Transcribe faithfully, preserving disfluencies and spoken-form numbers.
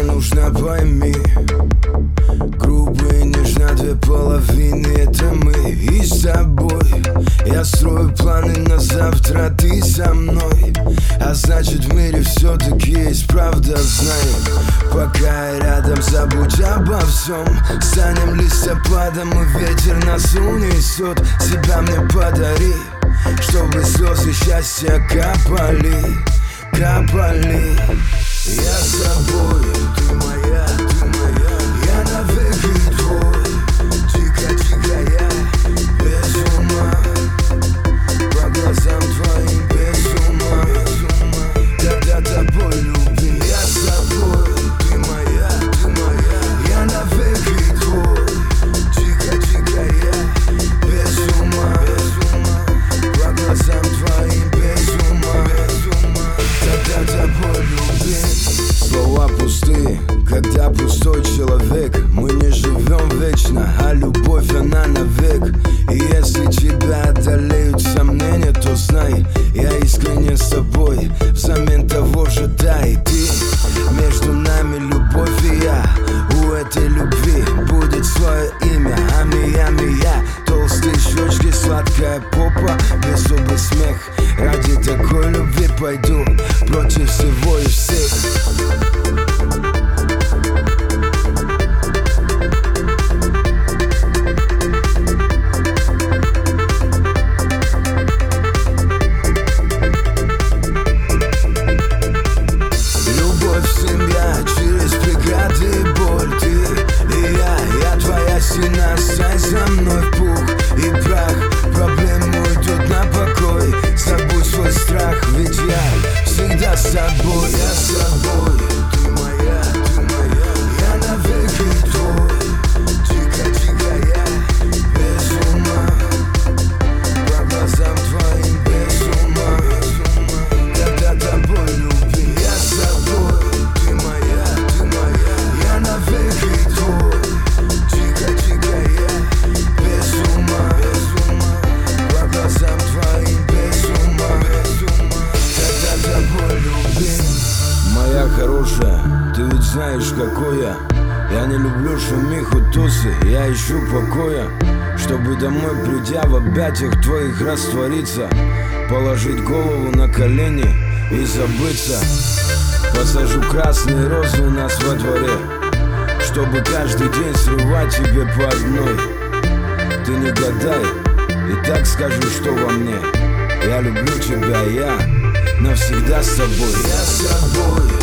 нужна, пойми. Грубо и нежно две половины, это мы. И с тобой я строю планы на завтра, ты со мной. А значит в мире все-таки есть правда, знай. Пока я рядом, забудь обо всем. Станем листопадом, и ветер нас унесет. Себя мне подари, чтобы слезы счастья капали, капали. Я с тобой, ты моя, ты моя. Я навеки твой, тихо-тихо я без ума. По глазам твоим без ума, когда тобой любим. Я с тобой, ты моя, ты моя. Я навеки твой, тихо-тихо я без ума, по глазам твоим без ума, когда тобой любим. Слова пустые, когда пустой человек. Мы не живем вечно, а любовь она навек. И если тебя одолеют сомнения, то знай, я искренне с тобой, взамен того же дай ты. Между нами любовь и я, у этой любви будет свое имя. Амия, мия, толстые щечки, сладкая попа, беззубый смех. Ради такой любви пойду против всего и всех. Стай за мной в пух и прах. Проблемы уйдут на покой. Забудь свой страх, ведь я всегда с тобой. Я с тобой, ты моя, ты моя. Я навеки твой, тихо-тихо я без ума. По глазам твоим без ума, когда тобой любим. Я с тобой, ты моя, ты моя. Я навеки твой, тихо-тихо я без ума, по глазам твоим без ума, когда тобой любим. Моя хорошая, ты ведь знаешь, какой я. Я не люблю шумиху, тусы, я ищу покоя, чтобы домой, придя в объятиях твоих, раствориться. Положить голову на колени и забыться. Посажу красные розы у нас во дворе, чтобы каждый день срывать тебе по одной. Ты не гадай, и так скажу, что во мне. Я люблю тебя, я навсегда с тобой. Я с тобой.